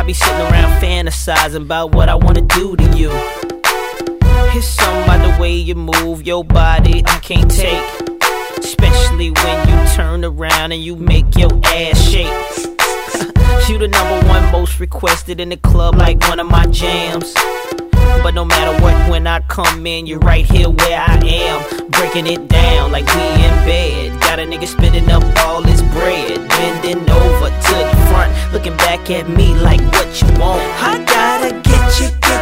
be sitting around fantasizing about what I wanna do to you. It's something about the way you move your body I can't take, especially when you turn around and you make your ass shake. You the #1 most requested in the club, like one of my jams. But no matter what, when I come in, you're right here where I am, breaking it down like we in bed. Got a nigga spitting up all his bread, bending over to the front, looking back at me like what you want. I gotta get you, girl.